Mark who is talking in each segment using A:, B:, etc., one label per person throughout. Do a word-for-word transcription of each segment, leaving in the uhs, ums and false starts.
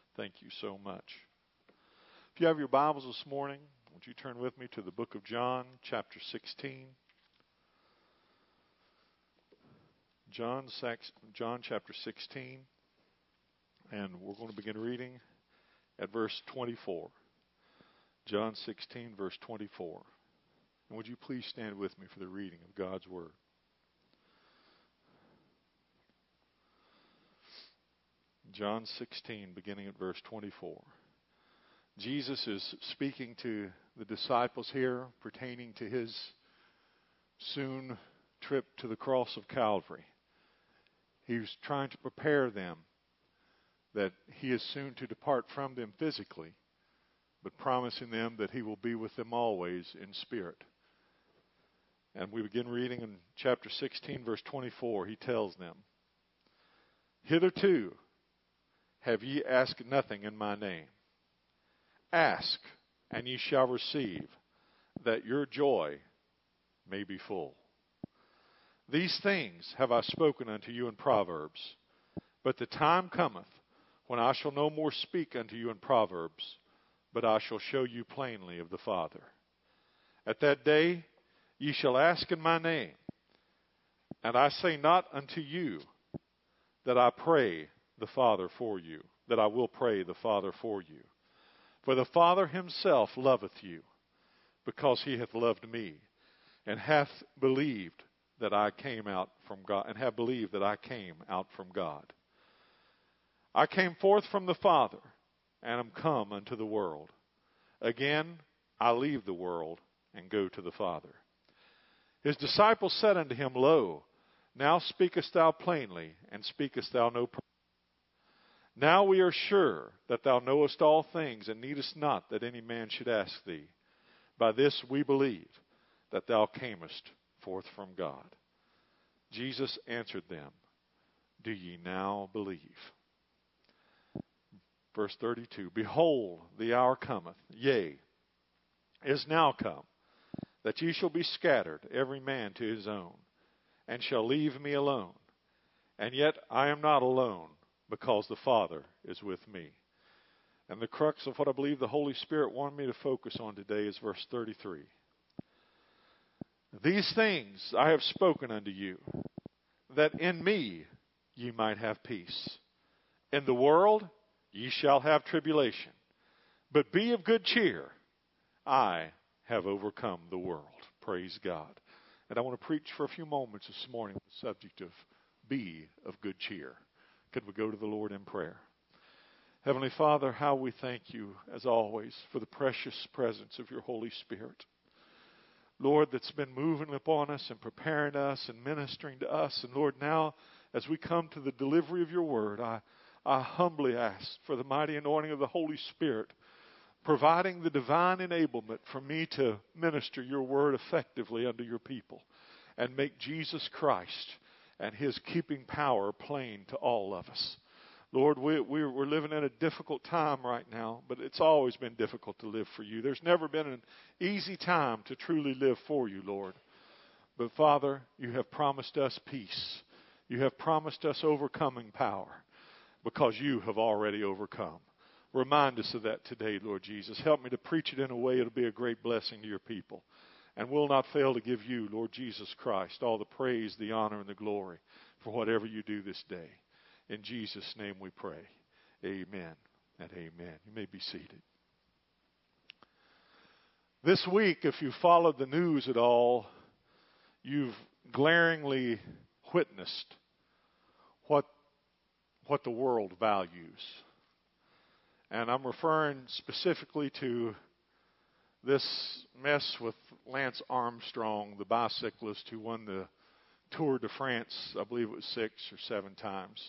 A: Thank you so much. If you have your Bibles this morning, would you turn with me to the book of John, chapter sixteen. John, John chapter sixteen, and we're going to begin reading at verse twenty-four. John sixteen, verse twenty-four. And would you please stand with me for the reading of God's Word? John sixteen, beginning at verse twenty-four. Jesus is speaking to the disciples here pertaining to his soon trip to the cross of Calvary. He's trying to prepare them that he is soon to depart from them physically, but promising them that he will be with them always in spirit. And we begin reading in chapter sixteen, verse twenty-four. He tells them, "Hitherto have ye asked nothing in my name. Ask, and ye shall receive, that your joy may be full. These things have I spoken unto you in Proverbs, but the time cometh when I shall no more speak unto you in Proverbs, but I shall show you plainly of the Father. At that day ye shall ask in my name, and I say not unto you that I pray the Father for you, that I will pray the Father for you. For the Father himself loveth you, because he hath loved me, and hath believed that I came out from God, and have believed that I came out from God. I came forth from the Father, and am come unto the world. Again, I leave the world, and go to the Father." His disciples said unto him, Lo, now speakest thou plainly, and speakest thou no purpose. Now we are sure that thou knowest all things, and needest not that any man should ask thee. By this we believe that thou camest forth from God. Jesus answered them, Do ye now believe? Verse thirty-two, Behold, the hour cometh, yea, is now come, that ye shall be scattered, every man to his own, and shall leave me alone. And yet I am not alone, because the Father is with me. And the crux of what I believe the Holy Spirit wanted me to focus on today is verse thirty-three. These things I have spoken unto you, that in me ye might have peace. In the world ye shall have tribulation, but be of good cheer. I have overcome the world. Praise God. And I want to preach for a few moments this morning on the subject of be of good cheer. Could we go to the Lord in prayer? Heavenly Father, how we thank you, as always, for the precious presence of your Holy Spirit. Lord, that's been moving upon us and preparing us and ministering to us. And Lord, now, as we come to the delivery of your word, I, I humbly ask for the mighty anointing of the Holy Spirit, providing the divine enablement for me to minister your word effectively unto your people and make Jesus Christ and his keeping power plain to all of us. Lord, we, we're, we're living in a difficult time right now, but it's always been difficult to live for you. There's never been an easy time to truly live for you, Lord. But Father, you have promised us peace. You have promised us overcoming power, because you have already overcome. Remind us of that today, Lord Jesus. Help me to preach it in a way it'll be a great blessing to your people. And we'll not fail to give you, Lord Jesus Christ, all the praise, the honor, and the glory for whatever you do this day. In Jesus' name we pray. Amen and amen. You may be seated. This week, if you followed the news at all, you've glaringly witnessed what, what the world values. And I'm referring specifically to this mess with Lance Armstrong, the bicyclist who won the Tour de France, I believe it was six or seven times.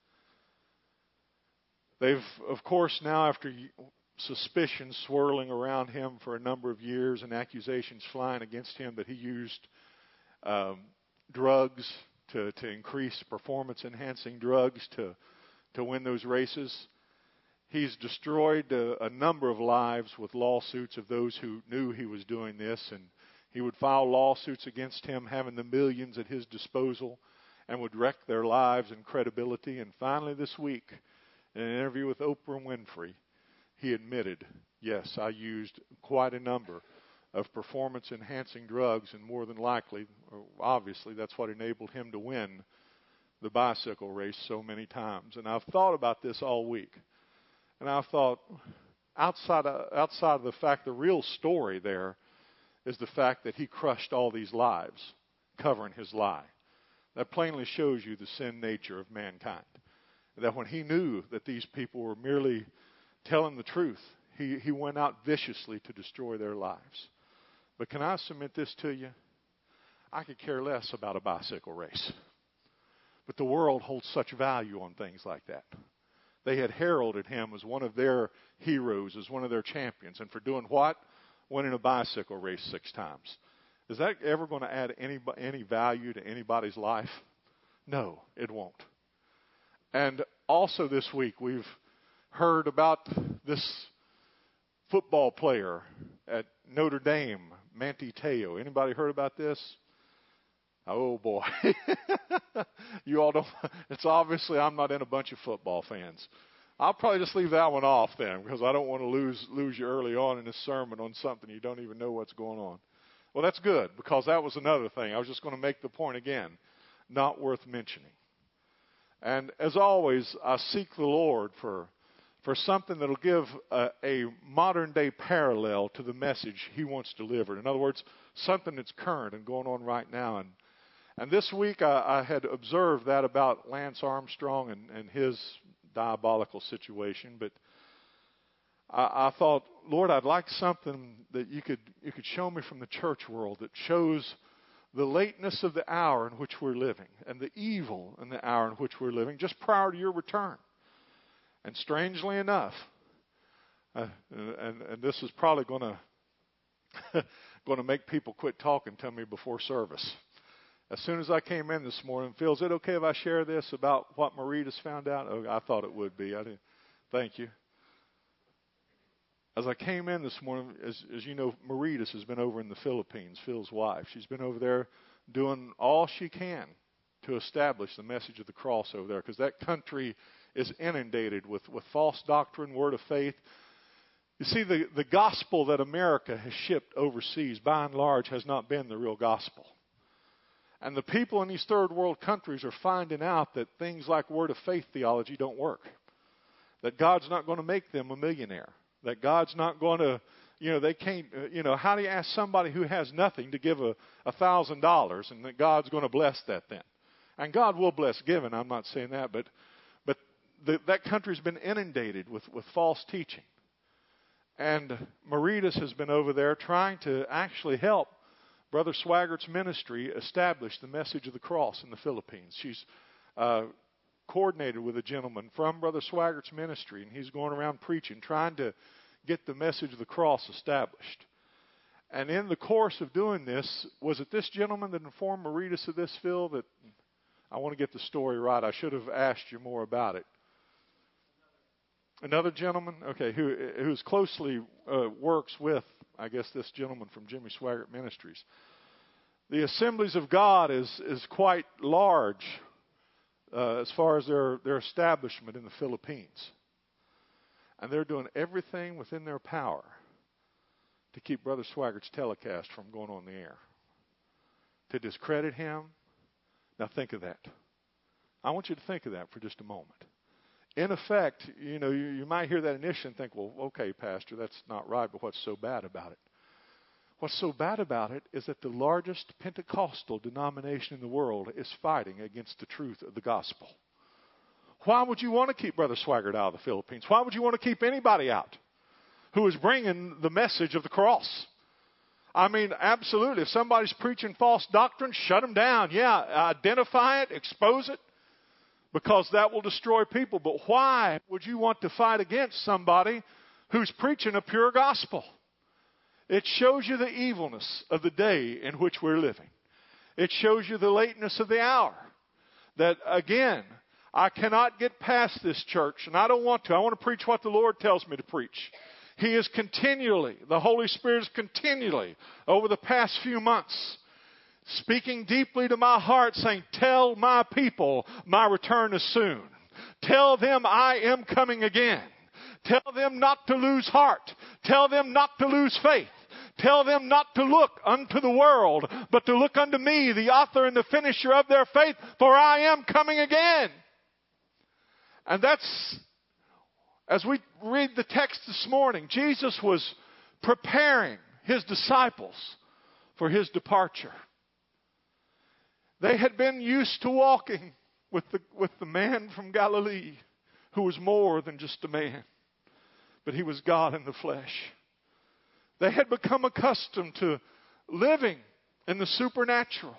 A: They've, of course, now after suspicion swirling around him for a number of years and accusations flying against him that he used um, drugs to, to increase performance-enhancing drugs to, to win those races, he's destroyed a, a number of lives with lawsuits of those who knew he was doing this, and he would file lawsuits against him, having the millions at his disposal, and would wreck their lives and credibility. And finally this week, in an interview with Oprah Winfrey, Winfrey, he admitted, yes, I used quite a number of performance-enhancing drugs, and more than likely, or obviously, that's what enabled him to win the bicycle race so many times. And I've thought about this all week. And I've thought, outside of, outside of the fact, the real story there is the fact that he crushed all these lives, covering his lie. That plainly shows you the sin nature of mankind. That when he knew that these people were merely telling the truth, he, he went out viciously to destroy their lives. But can I submit this to you? I could care less about a bicycle race. But the world holds such value on things like that. They had heralded him as one of their heroes, as one of their champions. And for doing what? Winning a bicycle race six times. Is that ever going to add any, any value to anybody's life? No, it won't. And also this week we've heard about this football player at Notre Dame, Manti Te'o. Anybody heard about this? Oh, boy. You all don't. It's obviously I'm not in a bunch of football fans. I'll probably just leave that one off then, because I don't want to lose lose you early on in this sermon on something you don't even know what's going on. Well, that's good, because that was another thing. I was just going to make the point again. Not worth mentioning. And as always, I seek the Lord for for something that will give a, a modern-day parallel to the message he wants delivered. In other words, something that's current and going on right now. And and this week I, I had observed that about Lance Armstrong and, and his diabolical situation. But I, I thought, Lord, I'd like something that you could you could show me from the church world that shows the lateness of the hour in which we're living and the evil in the hour in which we're living just prior to your return. And strangely enough, uh, and, and this is probably going to going to make people quit talking to me before service. As soon as I came in this morning, Phil, is it okay if I share this about what Maritas found out? Oh, I thought it would be. I didn't. Thank you. As I came in this morning, as, as you know, Maritas has been over in the Philippines, Phil's wife. She's been over there doing all she can to establish the message of the cross over there, because that country is inundated with, with false doctrine, word of faith. You see, the, the gospel that America has shipped overseas, by and large, has not been the real gospel. And the people in these third world countries are finding out that things like word of faith theology don't work. That God's not going to make them a millionaire. That God's not going to, you know, they can't, uh, you know, how do you ask somebody who has nothing to give a a thousand dollars and that God's going to bless that then? And God will bless giving, I'm not saying that, but but the, that country's been inundated with, with false teaching. And Maritas has been over there trying to actually help Brother Swaggart's ministry establish the message of the cross in the Philippines. She's uh, coordinated with a gentleman from Brother Swaggart's ministry, and he's going around preaching, trying to get the message of the cross established. And in the course of doing this, was it this gentleman that informed Maritas of this, Phil? That I want to get the story right. I should have asked you more about it. Another gentleman, okay, who who's closely uh, works with, I guess, this gentleman from Jimmy Swaggart Ministries. The Assemblies of God is is quite large uh, as far as their their establishment in the Philippines, and they're doing everything within their power to keep Brother Swaggart's telecast from going on the air, to discredit him. Now think of that. I want you to think of that for just a moment. In effect, you know, you, you might hear that initially and think, well, okay, Pastor, that's not right, but what's so bad about it? What's so bad about it is that the largest Pentecostal denomination in the world is fighting against the truth of the gospel. Why would you want to keep Brother Swaggart out of the Philippines? Why would you want to keep anybody out who is bringing the message of the cross? I mean, absolutely. If somebody's preaching false doctrine, shut them down. Yeah, identify it, expose it, because that will destroy people. But why would you want to fight against somebody who's preaching a pure gospel? It shows you the evilness of the day in which we're living. It shows you the lateness of the hour. That, again, I cannot get past this church, and I don't want to. I want to preach what the Lord tells me to preach. He is continually, the Holy Spirit is continually, over the past few months, speaking deeply to my heart, saying, tell my people my return is soon. Tell them I am coming again. Tell them not to lose heart. Tell them not to lose faith. Tell them not to look unto the world, but to look unto me, the author and the finisher of their faith, for I am coming again. And that's, as we read the text this morning, Jesus was preparing His disciples for His departure. They had been used to walking with the, with the man from Galilee who was more than just a man, but He was God in the flesh. They had become accustomed to living in the supernatural.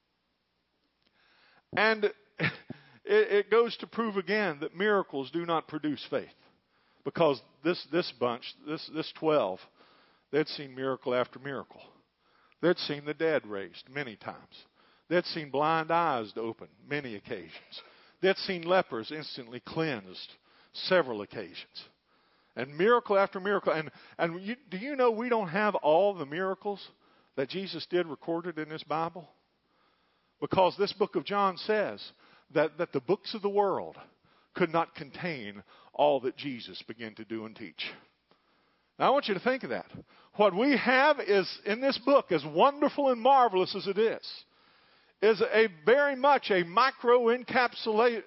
A: And it, it goes to prove again that miracles do not produce faith. Because this, this bunch, this, this twelve, they'd seen miracle after miracle. They'd seen the dead raised many times. They'd seen blind eyes open many occasions. They'd seen lepers instantly cleansed several occasions. And miracle after miracle. And, and you, do you know we don't have all the miracles that Jesus did recorded in this Bible? Because this book of John says that, that the books of the world could not contain all that Jesus began to do and teach. Now I want you to think of that. What we have is in this book, as wonderful and marvelous as it is, is a very much a micro encapsulation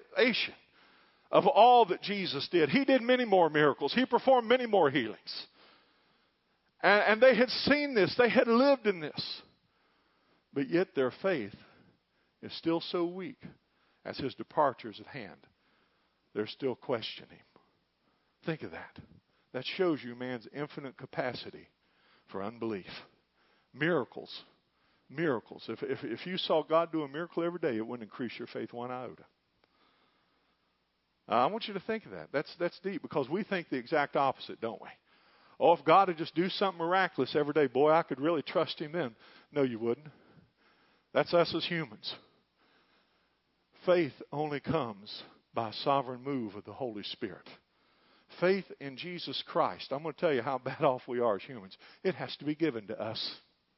A: of all that Jesus did. He did many more miracles. He performed many more healings. And, and they had seen this. They had lived in this. But yet their faith is still so weak as His departure is at hand. They're still questioning Him. Think of that. That shows you man's infinite capacity for unbelief. Miracles. Miracles. If, if, if you saw God do a miracle every day, it wouldn't increase your faith one iota. Uh, I want you to think of that. That's, that's deep, because we think the exact opposite, don't we? Oh, if God would just do something miraculous every day, boy, I could really trust Him then. No, you wouldn't. That's us as humans. Faith only comes by a sovereign move of the Holy Spirit. Faith in Jesus Christ. I'm going to tell you how bad off we are as humans. It has to be given to us.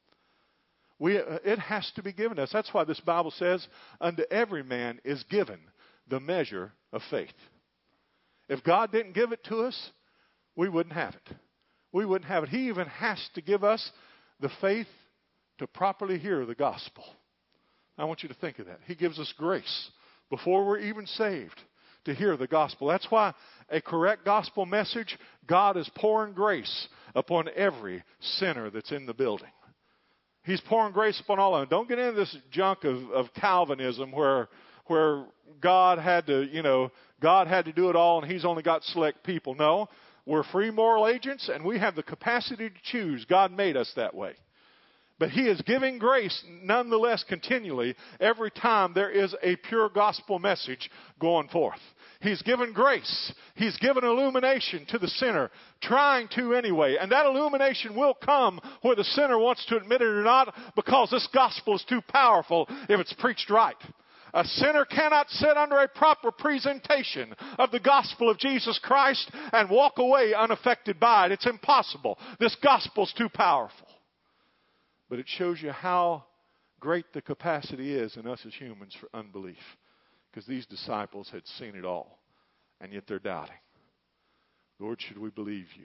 A: We, uh, it has to be given to us. That's why this Bible says, unto every man is given the measure of faith. If God didn't give it to us, we wouldn't have it. We wouldn't have it. He even has to give us the faith to properly hear the gospel. I want you to think of that. He gives us grace before we're even saved to hear the gospel. That's why a correct gospel message, God is pouring grace upon every sinner that's in the building. He's pouring grace upon all of them. Don't get into this junk of, of Calvinism where where God had to, you know, God had to do it all and He's only got select people. No, we're free moral agents and we have the capacity to choose. God made us that way. But He is giving grace nonetheless continually every time there is a pure gospel message going forth. He's given grace. He's given illumination to the sinner, trying to anyway. And that illumination will come whether the sinner wants to admit it or not, because this gospel is too powerful if it's preached right. A sinner cannot sit under a proper presentation of the gospel of Jesus Christ and walk away unaffected by it. It's impossible. This gospel's too powerful. But it shows you how great the capacity is in us as humans for unbelief. Because these disciples had seen it all. And yet they're doubting. Lord, should we believe you?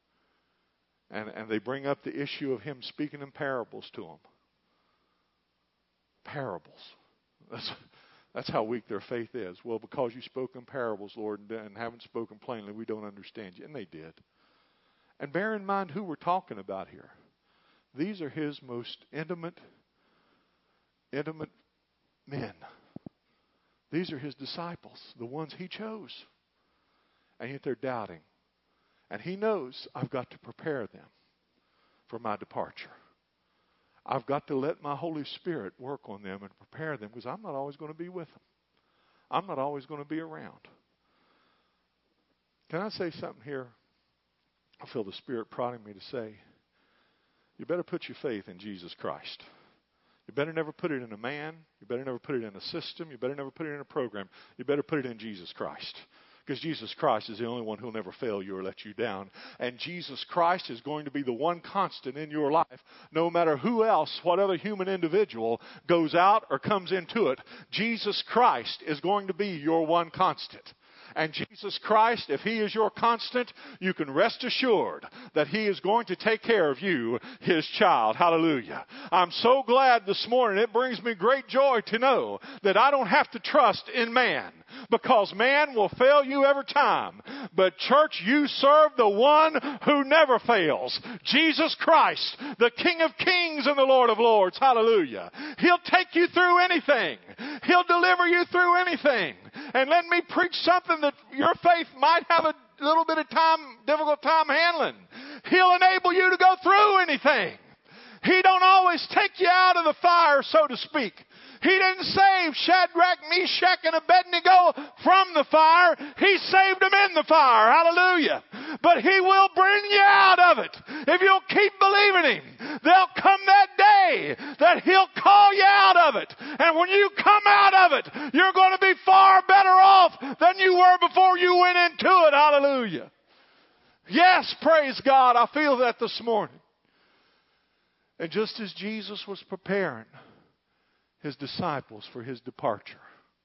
A: And, and they bring up the issue of Him speaking in parables to them. Parables. That's, that's how weak their faith is. Well, because you spoke in parables, Lord, and haven't spoken plainly, we don't understand you. And they did. And bear in mind who we're talking about here. These are His most intimate, intimate men. These are His disciples, the ones He chose. And yet they're doubting. And He knows I've got to prepare them for my departure. I've got to let my Holy Spirit work on them and prepare them, because I'm not always going to be with them. I'm not always going to be around. Can I say something here? I feel the Spirit prodding me to say, you better put your faith in Jesus Christ. You better never put it in a man. You better never put it in a system. You better never put it in a program. You better put it in Jesus Christ. Because Jesus Christ is the only one who will never fail you or let you down. And Jesus Christ is going to be the one constant in your life. No matter who else, what other human individual goes out or comes into it, Jesus Christ is going to be your one constant. And Jesus Christ, if He is your constant, you can rest assured that He is going to take care of you, His child. Hallelujah. I'm so glad this morning. It brings me great joy to know that I don't have to trust in man, because man will fail you every time. But church, you serve the one who never fails. Jesus Christ, the King of Kings and the Lord of Lords. Hallelujah. He'll take you through anything. He'll deliver you through anything. And let me preach something that your faith might have a little bit of time, difficult time handling. He'll enable you to go through anything. He don't always take you out of the fire, so to speak. He didn't save Shadrach, Meshach, and Abednego from the fire. He saved them in the fire. Hallelujah. But He will bring you out of it. If you'll keep believing Him, there'll come that day that He'll call you out of it. And when you come out of it, you're going to be far better off than you were before you went into it. Hallelujah. Yes, praise God. I feel that this morning. And just as Jesus was preparing His disciples for His departure,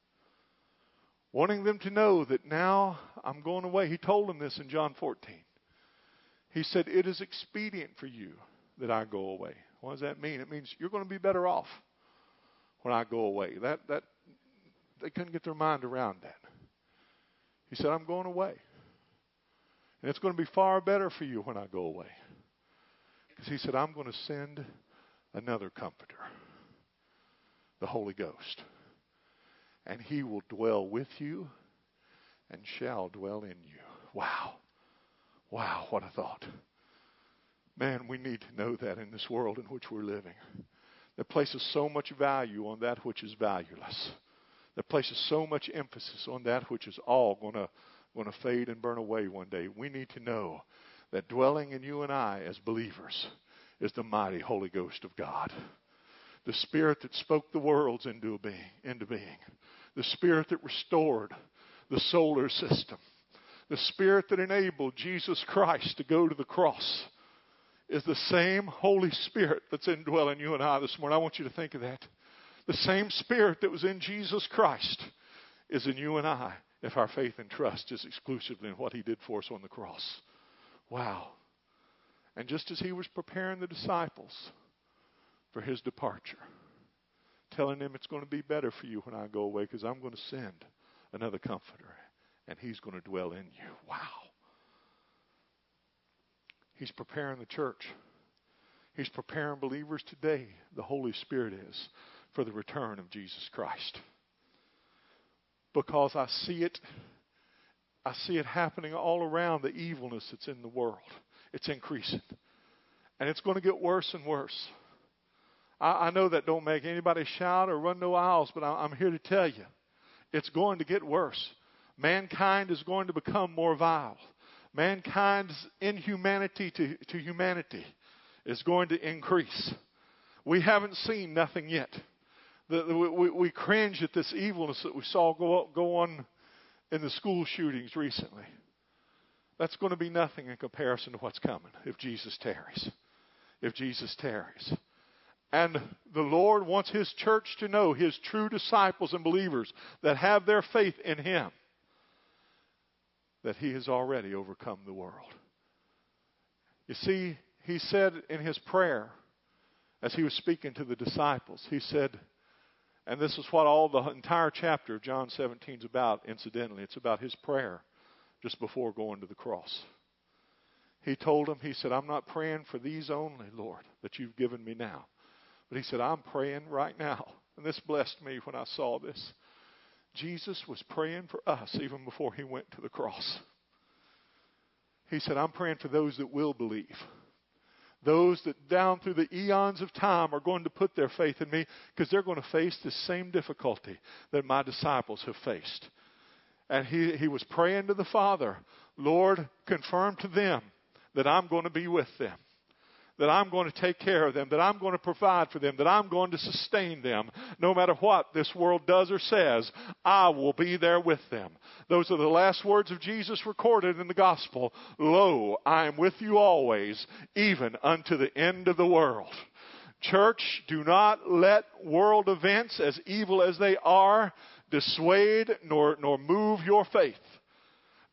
A: wanting them to know that now I'm going away. He told them this in John fourteen. He said, it is expedient for you that I go away. What does that mean? It means you're going to be better off when I go away. That that they couldn't get their mind around that. He said, I'm going away. And it's going to be far better for you when I go away. Because He said, I'm going to send another comforter, the Holy Ghost. And He will dwell with you and shall dwell in you. Wow. Wow, what a thought. Man, we need to know that in this world in which we're living. That places so much value on that which is valueless. That places so much emphasis on that which is all going to going to fade and burn away one day. We need to know that dwelling in you and I as believers is the mighty Holy Ghost of God. The Spirit that spoke the worlds into being, into being. The Spirit that restored the solar system. The Spirit that enabled Jesus Christ to go to the cross is the same Holy Spirit that's indwelling you and I this morning. I want you to think of that. The same Spirit that was in Jesus Christ is in you and I, if our faith and trust is exclusively in what He did for us on the cross. Wow. And just as He was preparing the disciples for His departure, telling them it's going to be better for you when I go away, because I'm going to send another comforter and He's going to dwell in you. Wow. He's preparing the church. He's preparing believers today, the Holy Spirit is, for the return of Jesus Christ. Because I see it, I see it happening all around, the evilness that's in the world. It's increasing. And it's going to get worse and worse. I, I know that don't make anybody shout or run no aisles, but I, I'm here to tell you, it's going to get worse. Mankind is going to become more vile. Mankind's inhumanity to, to humanity is going to increase. We haven't seen nothing yet. The, the, we, we cringe at this evilness that we saw go, go on in the school shootings recently. That's going to be nothing in comparison to what's coming if Jesus tarries. If Jesus tarries. And the Lord wants His church to know, His true disciples and believers that have their faith in Him, that He has already overcome the world. You see, He said in His prayer, as He was speaking to the disciples, He said, and this is what all the entire chapter of John seventeen is about, incidentally. It's about His prayer just before going to the cross. He told them, He said, I'm not praying for these only, Lord, that you've given me now. But He said, I'm praying right now. And this blessed me when I saw this. Jesus was praying for us even before He went to the cross. He said, I'm praying for those that will believe. Those that down through the eons of time are going to put their faith in me, because they're going to face the same difficulty that my disciples have faced. And he, he was praying to the Father, Lord, confirm to them that I'm going to be with them, that I'm going to take care of them, that I'm going to provide for them, that I'm going to sustain them. No matter what this world does or says, I will be there with them. Those are the last words of Jesus recorded in the gospel. Lo, I am with you always, even unto the end of the world. Church, do not let world events, as evil as they are, dissuade nor, nor move your faith.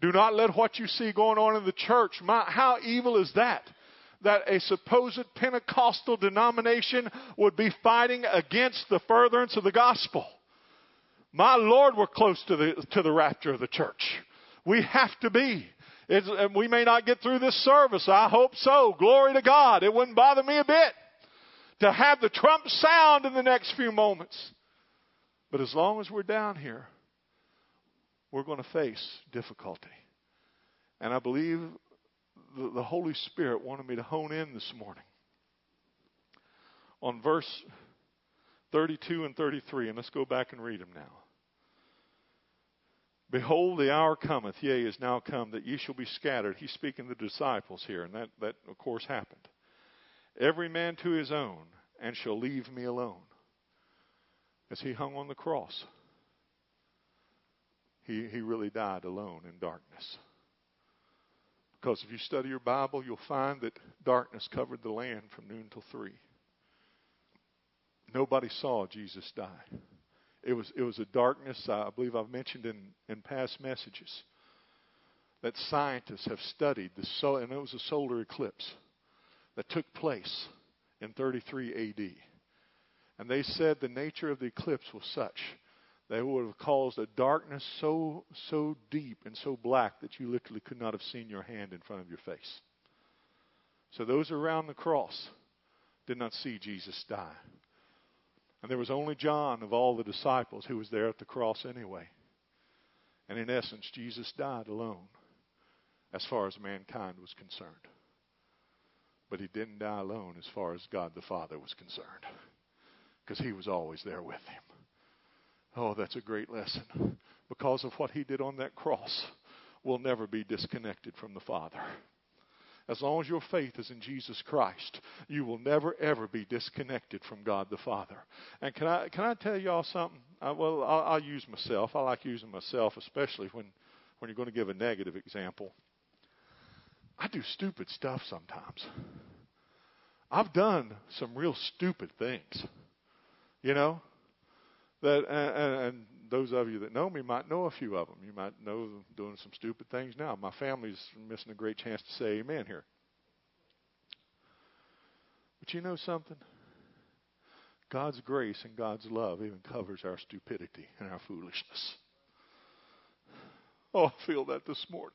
A: Do not let what you see going on in the church, my, how evil is that? That a supposed Pentecostal denomination would be fighting against the furtherance of the gospel. My Lord, we're close to the, to the rapture of the church. We have to be. It's, we may not get through this service. I hope so. Glory to God. It wouldn't bother me a bit to have the trump sound in the next few moments. But as long as we're down here, we're going to face difficulty. And I believe the, the Holy Spirit wanted me to hone in this morning on verse thirty-two and thirty-three. And let's go back and read them now. Behold, the hour cometh, yea, is now come, that ye shall be scattered. He's speaking to the disciples here, and that, that of course happened. Every man to his own, and shall leave me alone. As he hung on the cross, he, he really died alone in darkness. Because if you study your Bible, you'll find that darkness covered the land from noon till three. Nobody saw Jesus die. It was it was a darkness, I believe I've mentioned in, in past messages, that scientists have studied, the sol- and it was a solar eclipse that took place in thirty-three A D. And they said the nature of the eclipse was such that it would have caused a darkness so so deep and so black that you literally could not have seen your hand in front of your face. So those around the cross did not see Jesus die. And there was only John of all the disciples who was there at the cross anyway. And in essence, Jesus died alone as far as mankind was concerned. But he didn't die alone as far as God the Father was concerned, because he was always there with him. Oh, that's a great lesson. Because of what he did on that cross, we'll never be disconnected from the Father. As long as your faith is in Jesus Christ, you will never, ever be disconnected from God the Father. And can I can I tell y'all something? I, well, I'll, I'll use myself. I like using myself, especially when, when you're going to give a negative example. I do stupid stuff sometimes. I've done some real stupid things, you know. That and, and those of you that know me might know a few of them. You might know them doing some stupid things now. My family's missing a great chance to say amen here. But you know something? God's grace and God's love even covers our stupidity and our foolishness. Oh, I feel that this morning.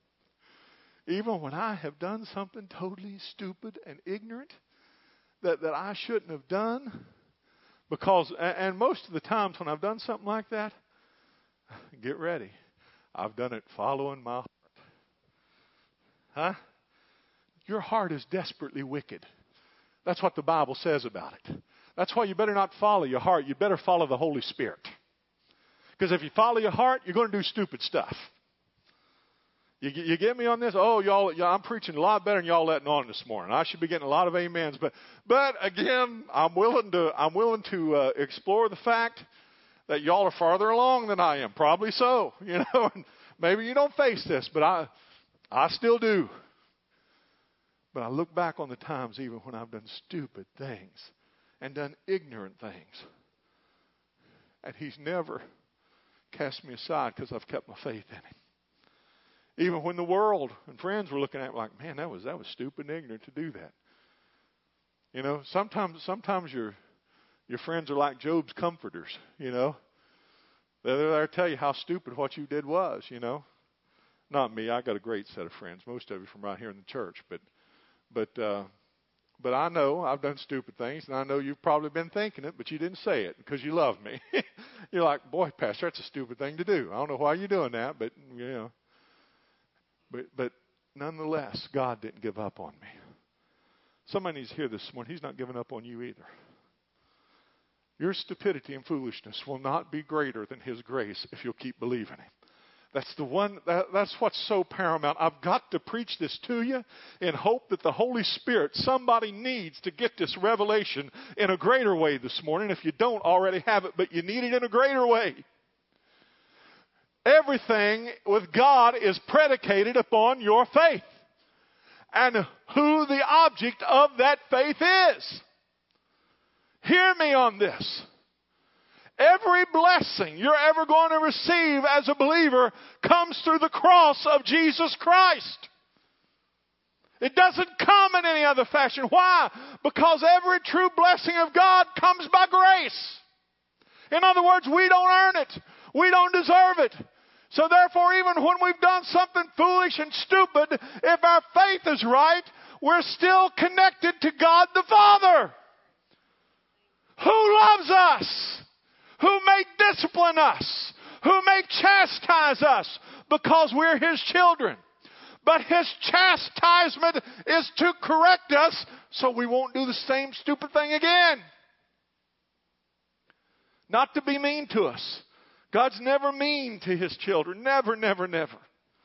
A: Even when I have done something totally stupid and ignorant that, that I shouldn't have done, because, and most of the times when I've done something like that, get ready, I've done it following my heart. Huh? Your heart is desperately wicked. That's what the Bible says about it. That's why you better not follow your heart. You better follow the Holy Spirit. Because if you follow your heart, you're going to do stupid stuff. You, you get me on this? Oh, y'all, y'all, I'm preaching a lot better than y'all letting on this morning. I should be getting a lot of amens. But, but again, I'm willing to, I'm willing to uh, explore the fact that y'all are farther along than I am. Probably so. You know, and maybe you don't face this, but I, I still do. But I look back on the times even when I've done stupid things and done ignorant things, and He's never cast me aside because I've kept my faith in Him. Even when the world and friends were looking at me like, man, that was that was stupid and ignorant to do that. You know, sometimes sometimes your your friends are like Job's comforters, you know. They're there to tell you how stupid what you did was, you know. Not me. I got a great set of friends, most of you from right here in the church. But but uh, but I know I've done stupid things, and I know you've probably been thinking it, but you didn't say it because you love me. You're like, boy, Pastor, that's a stupid thing to do. I don't know why you're doing that, but, you know. But, but nonetheless, God didn't give up on me. Somebody needs to hear this morning. He's not giving up on you either. Your stupidity and foolishness will not be greater than His grace if you'll keep believing Him. That's the one. That, that's what's so paramount. I've got to preach this to you in hope that the Holy Spirit, somebody needs to get this revelation in a greater way this morning. If you don't already have it, but you need it in a greater way. Everything with God is predicated upon your faith and who the object of that faith is. Hear me on this. Every blessing you're ever going to receive as a believer comes through the cross of Jesus Christ. It doesn't come in any other fashion. Why? Because every true blessing of God comes by grace. In other words, we don't earn it. We don't deserve it. So therefore, even when we've done something foolish and stupid, if our faith is right, we're still connected to God the Father, who loves us, who may discipline us, who may chastise us because we're His children. But His chastisement is to correct us so we won't do the same stupid thing again. Not to be mean to us. God's never mean to His children. Never, never, never.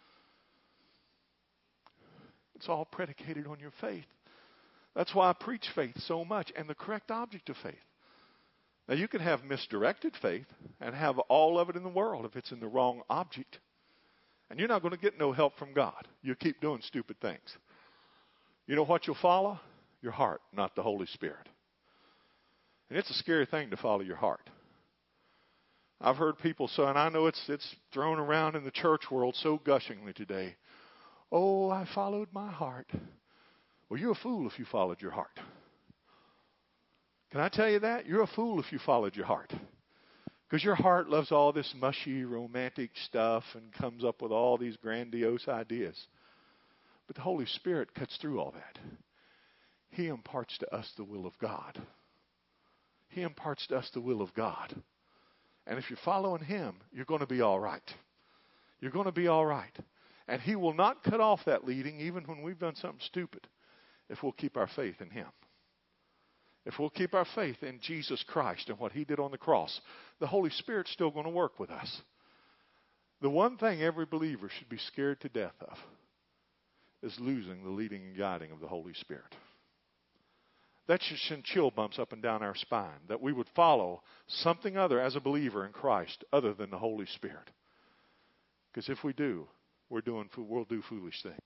A: It's all predicated on your faith. That's why I preach faith so much and the correct object of faith. Now, you can have misdirected faith and have all of it in the world if it's in the wrong object. And you're not going to get no help from God. You keep doing stupid things. You know what you'll follow? Your heart, not the Holy Spirit. And it's a scary thing to follow your heart. I've heard people say, and I know it's it's thrown around in the church world so gushingly today. Oh, I followed my heart. Well, you're a fool if you followed your heart. Can I tell you that? You're a fool if you followed your heart. Because your heart loves all this mushy, romantic stuff and comes up with all these grandiose ideas. But the Holy Spirit cuts through all that. He imparts to us the will of God. He imparts to us the will of God. And if you're following Him, you're going to be all right. You're going to be all right. And He will not cut off that leading even when we've done something stupid if we'll keep our faith in Him. If we'll keep our faith in Jesus Christ and what He did on the cross, the Holy Spirit's still going to work with us. The one thing every believer should be scared to death of is losing the leading and guiding of the Holy Spirit. That should send chill bumps up and down our spine, that we would follow something other as a believer in Christ other than the Holy Spirit. Because if we do, we're doing, we'll do foolish things.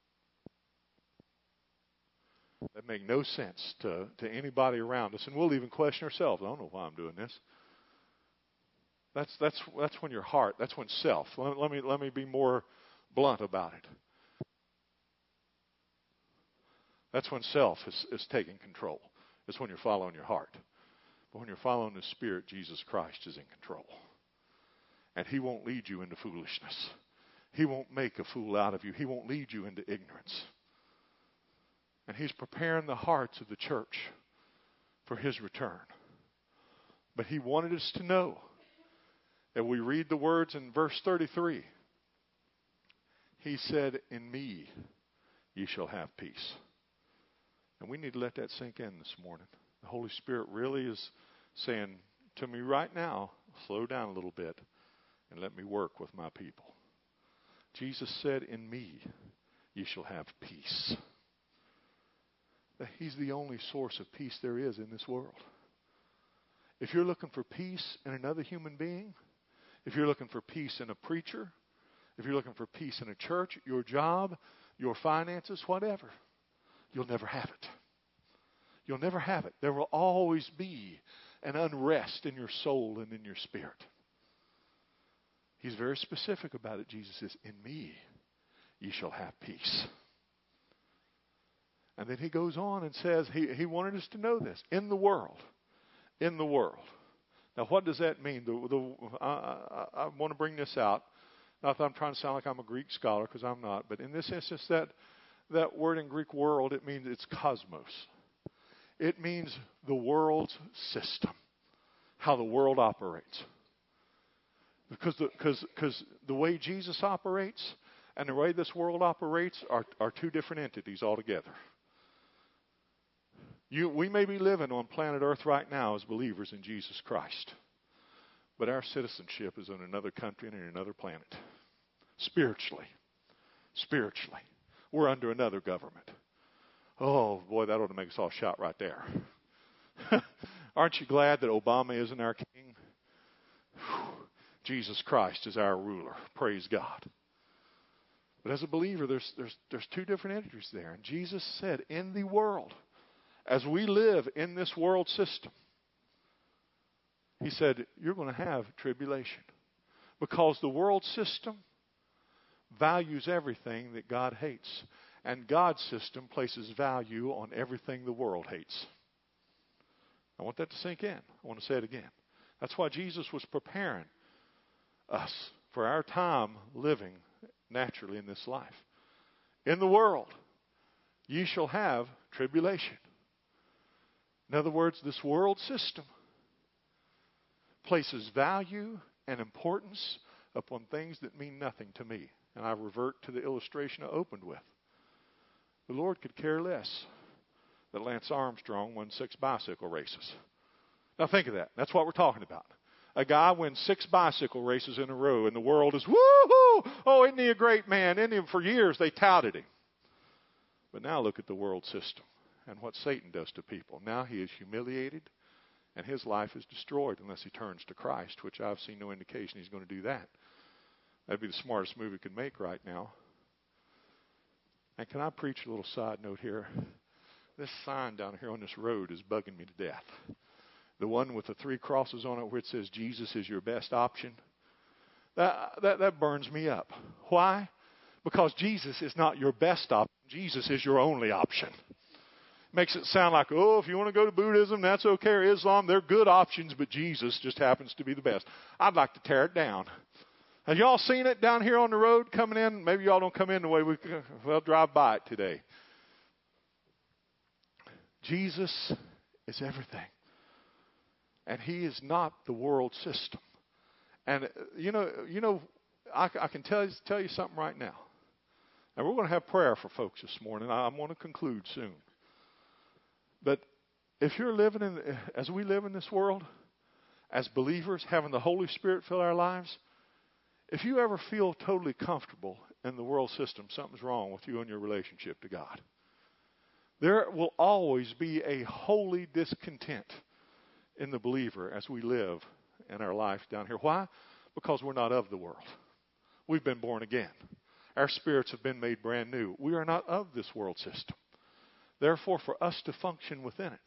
A: That make no sense to, to anybody around us. And we'll even question ourselves. I don't know why I'm doing this. That's that's that's when your heart, that's when self. Let, let me let me be more blunt about it. That's when self is, is taking control. It's when you're following your heart. But when you're following the Spirit, Jesus Christ is in control. And He won't lead you into foolishness. He won't make a fool out of you. He won't lead you into ignorance. And He's preparing the hearts of the church for His return. But He wanted us to know that we read the words in verse thirty-three. He said, "In me ye shall have peace." And we need to let that sink in this morning. The Holy Spirit really is saying to me right now, slow down a little bit and let me work with my people. Jesus said, "In me ye shall have peace." That He's the only source of peace there is in this world. If you're looking for peace in another human being, if you're looking for peace in a preacher, if you're looking for peace in a church, your job, your finances, whatever, you'll never have it. You'll never have it. There will always be an unrest in your soul and in your spirit. He's very specific about it. Jesus says, "In me ye shall have peace." And then He goes on and says, he, he wanted us to know this. In the world. In the world. Now, what does that mean? The, the, I, I, I want to bring this out. Not that I'm trying to sound like I'm a Greek scholar, because I'm not. But in this instance, that, that word in Greek, world, it means it's cosmos. It means the world's system. How the world operates. Because the, because, because the way Jesus operates and the way this world operates are, are two different entities altogether. You, we may be living on planet Earth right now as believers in Jesus Christ. But our citizenship is in another country and in another planet. Spiritually. Spiritually. We're under another government. Oh, boy, that ought to make us all shout right there. Aren't you glad that Obama isn't our king? Whew. Jesus Christ is our ruler. Praise God. But as a believer, there's, there's, there's two different entities there. And Jesus said, in the world, as we live in this world system, He said, you're going to have tribulation. Because the world system values everything that God hates. And God's system places value on everything the world hates. I want that to sink in. I want to say it again. That's why Jesus was preparing us for our time living naturally in this life. In the world, ye shall have tribulation. In other words, this world system places value and importance upon things that mean nothing to me. And I revert to the illustration I opened with. The Lord could care less that Lance Armstrong won six bicycle races. Now think of that. That's what we're talking about. A guy wins six bicycle races in a row, and the world is, woo-hoo! Oh, isn't he a great man? Isn't he? For years they touted him. But now look at the world system and what Satan does to people. Now he is humiliated, and his life is destroyed unless he turns to Christ, which I've seen no indication he's going to do that. That'd be the smartest move he could make right now. And can I preach a little side note here? This sign down here on this road is bugging me to death. The one with the three crosses on it where it says Jesus is your best option. That, that, that burns me up. Why? Because Jesus is not your best option. Jesus is your only option. Makes it sound like, oh, if you want to go to Buddhism, that's okay, or Islam, they're good options, but Jesus just happens to be the best. I'd like to tear it down. Have y'all seen it down here on the road coming in? Maybe y'all don't come in the way we well drive by it today. Jesus is everything. And he is not the world system. And you know, you know, I, I can tell you, tell you something right now. And we're going to have prayer for folks this morning. I'm going to conclude soon. But if you're living in, as we live in this world, as believers, having the Holy Spirit fill our lives, if you ever feel totally comfortable in the world system, something's wrong with you and your relationship to God. There will always be a holy discontent in the believer as we live in our life down here. Why? Because we're not of the world. We've been born again. Our spirits have been made brand new. We are not of this world system. Therefore, for us to function within it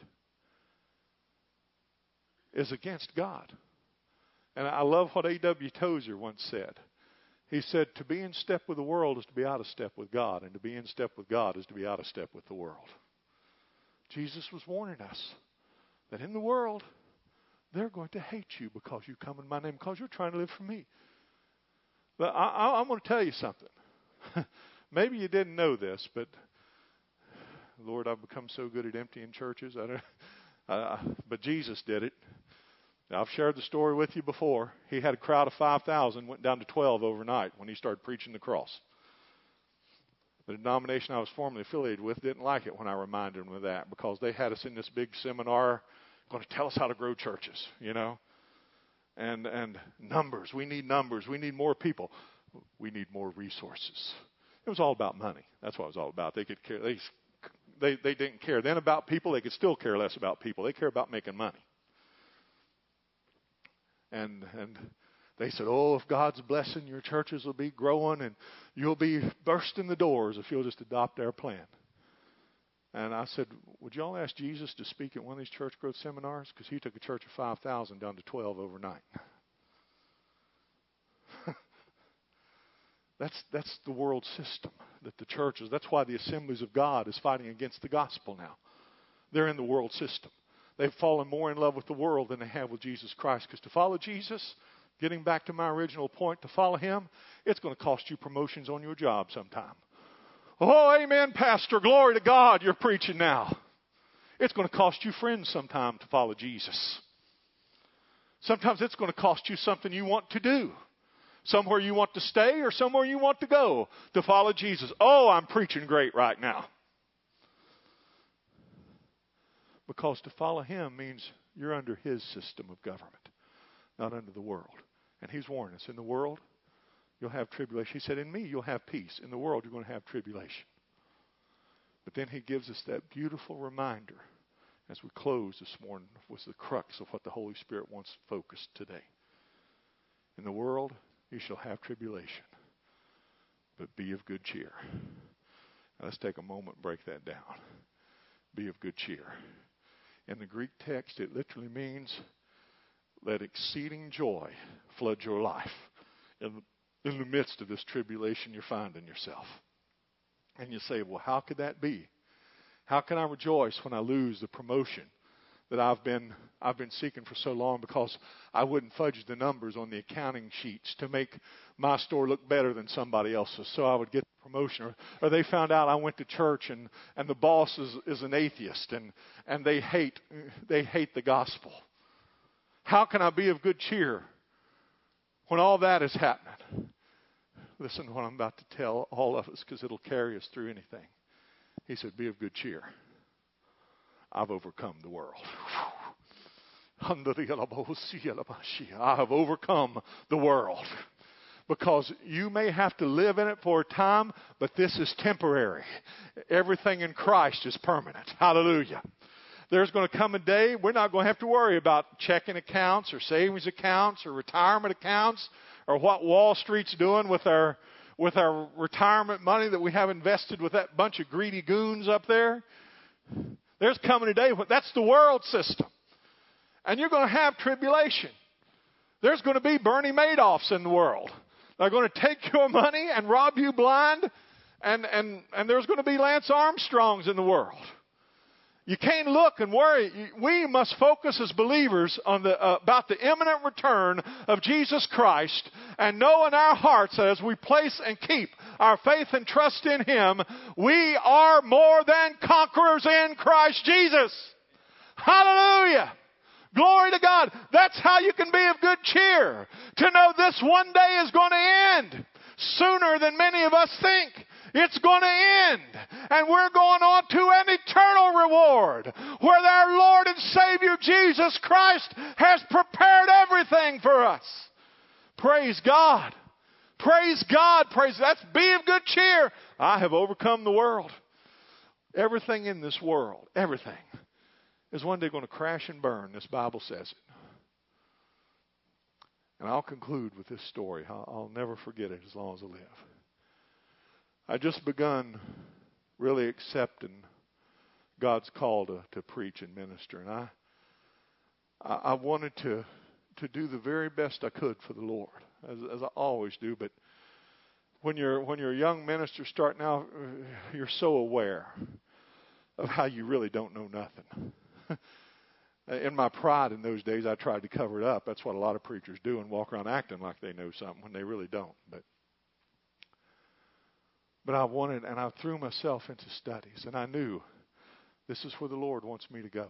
A: is against God. And I love what A W Tozer once said. He said, to be in step with the world is to be out of step with God, and to be in step with God is to be out of step with the world. Jesus was warning us that in the world, they're going to hate you because you come in my name, because you're trying to live for me. But I, I, I'm going to tell you something. Maybe you didn't know this, but Lord, I've become so good at emptying churches. I don't, uh, but Jesus did it. Now, I've shared the story with you before. He had a crowd of five thousand, went down to twelve overnight when he started preaching the cross. The denomination I was formerly affiliated with didn't like it when I reminded them of that, because they had us in this big seminar going to tell us how to grow churches, you know. And and numbers. We need numbers. We need more people. We need more resources. It was all about money. That's what it was all about. They could care. They, they, they didn't care then about people. They could still care less about people. They care about making money. And and they said, oh, if God's blessing, your churches will be growing and you'll be bursting the doors if you'll just adopt our plan. And I said, would y'all ask Jesus to speak at one of these church growth seminars? Because he took a church of five thousand down to twelve overnight. That's that's the world system that the churches, that's why the Assemblies of God is fighting against the gospel now. They're in the world system. They've fallen more in love with the world than they have with Jesus Christ. Because to follow Jesus, getting back to my original point, to follow him, it's going to cost you promotions on your job sometime. Oh, amen, Pastor. Glory to God, you're preaching now. It's going to cost you friends sometime to follow Jesus. Sometimes it's going to cost you something you want to do. Somewhere you want to stay or somewhere you want to go to follow Jesus. Oh, I'm preaching great right now. Because to follow him means you're under his system of government, not under the world. And he's warning us, in the world, you'll have tribulation. He said, in me, you'll have peace. In the world, you're going to have tribulation. But then he gives us that beautiful reminder as we close this morning, was the crux of what the Holy Spirit wants focused today. In the world, you shall have tribulation, but be of good cheer. Now let's take a moment and break that down. Be of good cheer. In the Greek text, it literally means let exceeding joy flood your life in, in the midst of this tribulation you're finding yourself. And you say, well, how could that be? How can I rejoice when I lose the promotion that I've been I've been seeking for so long because I wouldn't fudge the numbers on the accounting sheets to make my store look better than somebody else's, so I would get the promotion. Or, or they found out I went to church and, and the boss is, is an atheist and, and they hate they hate the gospel. How can I be of good cheer when all that is happening? Listen to what I'm about to tell all of us, because it'll carry us through anything. He said, be of good cheer. I've overcome the world. I have overcome the world. Because you may have to live in it for a time, but this is temporary. Everything in Christ is permanent. Hallelujah. There's going to come a day we're not going to have to worry about checking accounts or savings accounts or retirement accounts or what Wall Street's doing with our with our retirement money that we have invested with that bunch of greedy goons up there. There's coming a day when that's the world system. And you're going to have tribulation. There's going to be Bernie Madoffs in the world. They're going to take your money and rob you blind. And, and, and there's going to be Lance Armstrongs in the world. You can't look and worry. We must focus as believers on the, uh, about the imminent return of Jesus Christ and know in our hearts that as we place and keep our faith and trust in Him, we are more than conquerors in Christ Jesus. Hallelujah. Glory to God. That's how you can be of good cheer. To know this one day is going to end sooner than many of us think. It's going to end. And we're going on to an eternal reward where our Lord and Savior Jesus Christ has prepared everything for us. Praise God. Praise God. Praise. That's be of good cheer. I have overcome the world. Everything in this world, everything, is one day going to crash and burn. This Bible says it. And I'll conclude with this story. I'll, I'll never forget it as long as I live. I just begun really accepting God's call to, to preach and minister. And I, I, I wanted to, to do the very best I could for the Lord, as, as I always do. But when you're, when you're a young minister starting out, you're so aware of how you really don't know nothing. In my pride in those days, I tried to cover it up. That's what a lot of preachers do and walk around acting like they know something when they really don't. But But I wanted, and I threw myself into studies, and I knew this is where the Lord wants me to go.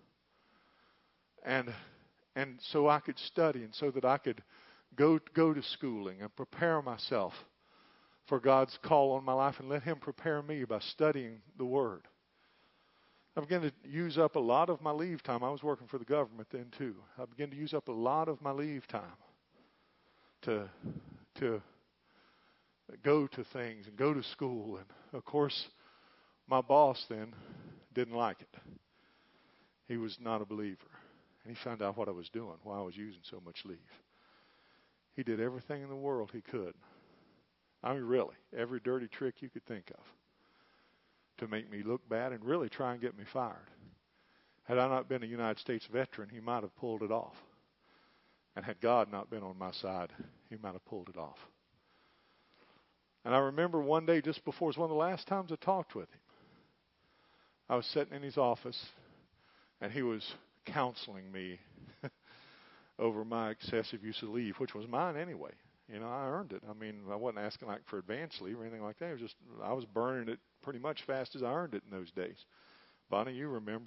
A: And and so I could study, and so that I could go go to schooling and prepare myself for God's call on my life, and let Him prepare me by studying the Word. I began to use up a lot of my leave time. I was working for the government then too. I began to use up a lot of my leave time to to. go to things and go to school. And, of course, my boss then didn't like it. He was not a believer. And he found out what I was doing, why I was using so much leave. He did everything in the world he could. I mean, really, every dirty trick you could think of to make me look bad and really try and get me fired. Had I not been a United States veteran, he might have pulled it off. And had God not been on my side, he might have pulled it off. And I remember one day just before, it was one of the last times I talked with him. I was sitting in his office, and he was counseling me over my excessive use of leave, which was mine anyway. You know, I earned it. I mean, I wasn't asking like for advance leave or anything like that. It was just, I was burning it pretty much fast as I earned it in those days. Bonnie, you remember.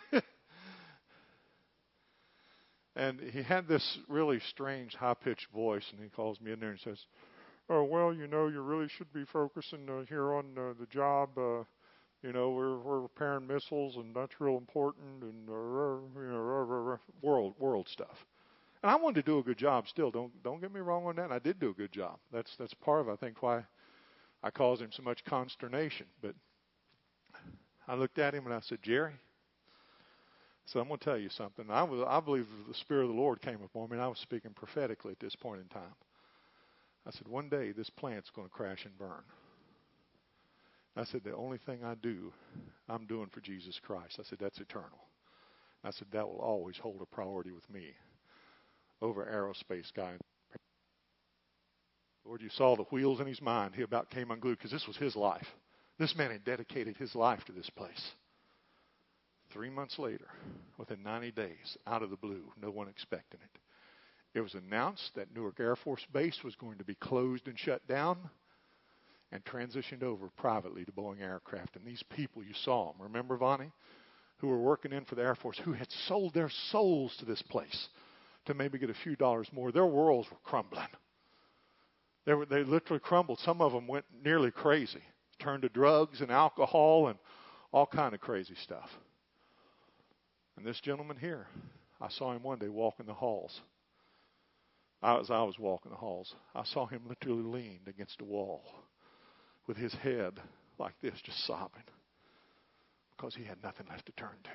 A: And he had this really strange, high-pitched voice, and he calls me in there and says, oh, well, you know, you really should be focusing uh, here on uh, the job. Uh, you know, we're we're repairing missiles, and that's real important, and uh, you know, world world stuff. And I wanted to do a good job still. Don't don't get me wrong on that. And I did do a good job. That's that's part of, I think, why I caused him so much consternation. But I looked at him and I said, Jerry, so I'm going to tell you something. I was I believe the Spirit of the Lord came upon me, and I was speaking prophetically at this point in time. I said, one day this plant's going to crash and burn. I said, the only thing I do, I'm doing for Jesus Christ. I said, that's eternal. I said, that will always hold a priority with me. over aerospace guy. Lord, you saw the wheels in his mind. He about came unglued because this was his life. This man had dedicated his life to this place. Three months later, within ninety days, out of the blue, no one expecting it, it was announced that Newark Air Force Base was going to be closed and shut down and transitioned over privately to Boeing Aircraft. And these people, you saw them, remember, Vonnie, who were working in for the Air Force, who had sold their souls to this place to maybe get a few dollars more. Their worlds were crumbling. They, were, they literally crumbled. Some of them went nearly crazy, turned to drugs and alcohol and all kind of crazy stuff. And this gentleman here, I saw him one day walking the halls. As I was walking the halls, I saw him literally leaned against a wall with his head like this, just sobbing because he had nothing left to turn to.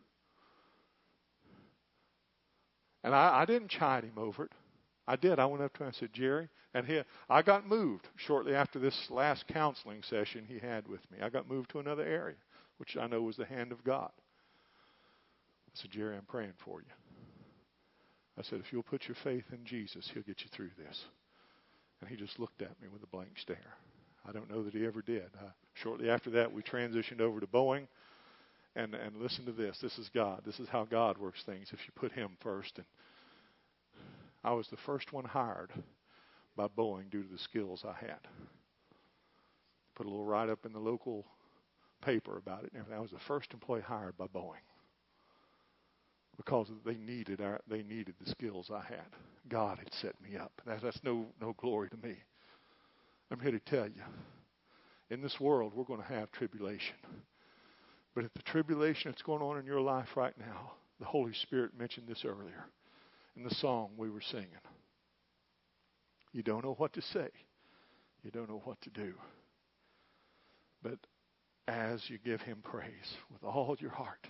A: And I, I didn't chide him over it. I did. I went up to him and I said, Jerry, and he, I got moved shortly after this last counseling session he had with me. I got moved to another area, which I know was the hand of God. I said, Jerry, I'm praying for you. I said, if you'll put your faith in Jesus, he'll get you through this. And he just looked at me with a blank stare. I don't know that he ever did. Uh, shortly after that, we transitioned over to Boeing. And, and listen to this. This is God. This is how God works things if you put him first. And I was the first one hired by Boeing due to the skills I had. Put a little write-up in the local paper about it. And I was the first employee hired by Boeing. Because they needed our, they needed the skills I had. God had set me up. That, that's no, no glory to me. I'm here to tell you, in this world, we're going to have tribulation. But if the tribulation that's going on in your life right now, the Holy Spirit mentioned this earlier in the song we were singing. You don't know what to say. You don't know what to do. But as you give him praise with all your heart,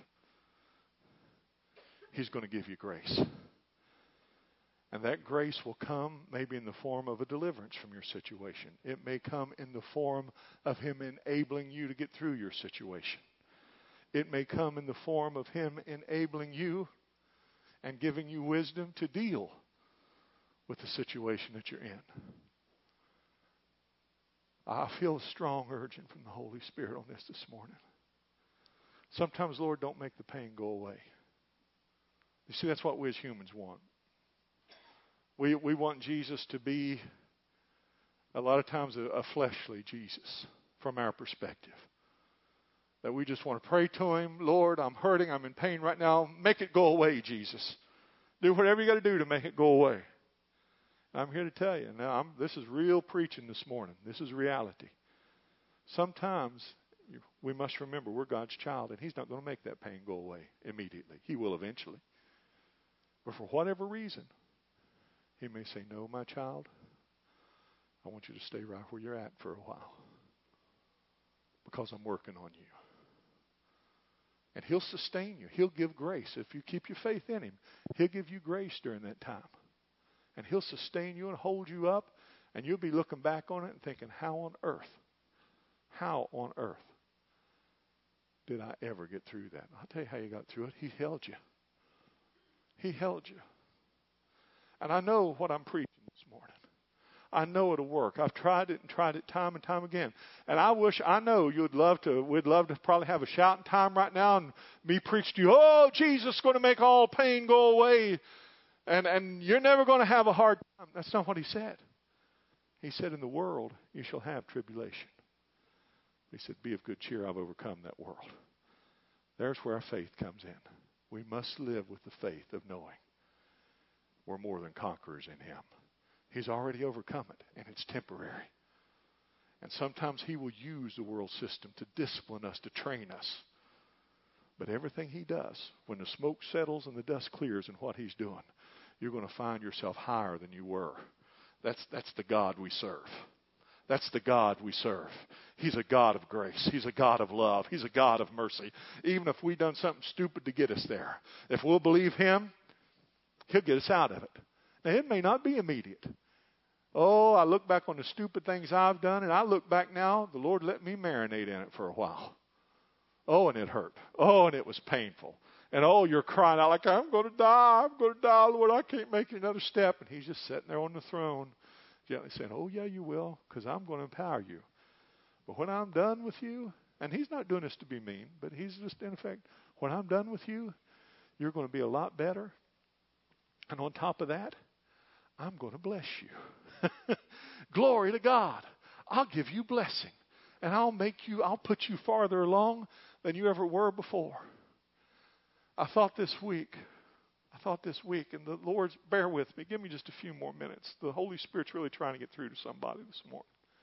A: he's going to give you grace. And that grace will come maybe in the form of a deliverance from your situation. It may come in the form of him enabling you to get through your situation. It may come in the form of him enabling you and giving you wisdom to deal with the situation that you're in. I feel a strong urging from the Holy Spirit on this this morning. Sometimes, Lord, don't make the pain go away. You see, that's what we as humans want. We we want Jesus to be, a lot of times, a, a fleshly Jesus from our perspective. That we just want to pray to him, Lord, I'm hurting, I'm in pain right now. Make it go away, Jesus. Do whatever you got to do to make it go away. And I'm here to tell you, now I'm, this is real preaching this morning. This is reality. Sometimes we must remember we're God's child, and he's not going to make that pain go away immediately. He will eventually. But for whatever reason, he may say, no, my child, I want you to stay right where you're at for a while because I'm working on you. And he'll sustain you. He'll give grace. If you keep your faith in him, he'll give you grace during that time. And he'll sustain you and hold you up, and you'll be looking back on it and thinking, how on earth, how on earth did I ever get through that? I'll tell you how you got through it. He held you. He held you. And I know what I'm preaching this morning. I know it'll work. I've tried it and tried it time and time again. And I wish, I know you'd love to, we'd love to probably have a shouting time right now and me preach to you, oh, Jesus is going to make all pain go away. And, and you're never going to have a hard time. That's not what he said. He said, in the world, you shall have tribulation. He said, be of good cheer, I've overcome that world. There's where our faith comes in. We must live with the faith of knowing we're more than conquerors in him. He's already overcome it, and it's temporary. And sometimes he will use the world system to discipline us, to train us. But everything he does, when the smoke settles and the dust clears in what he's doing, you're going to find yourself higher than you were. That's, that's the God we serve. That's the God we serve. He's a God of grace. He's a God of love. He's a God of mercy. Even if we've done something stupid to get us there, if we'll believe him, he'll get us out of it. Now, it may not be immediate. Oh, I look back on the stupid things I've done, and I look back now, the Lord let me marinate in it for a while. Oh, and it hurt. Oh, and it was painful. And oh, you're crying out like, I'm going to die. I'm going to die, Lord. I can't make another step. And he's just sitting there on the throne, gently saying, oh, yeah, you will, because I'm going to empower you. But when I'm done with you, and he's not doing this to be mean, but he's just, in effect, when I'm done with you, you're going to be a lot better. And on top of that, I'm going to bless you. Glory to God. I'll give you blessing. And I'll make you, I'll put you farther along than you ever were before. I thought this week, I thought this week, and the Lord's, bear with me. Give me just a few more minutes. The Holy Spirit's really trying to get through to somebody this morning.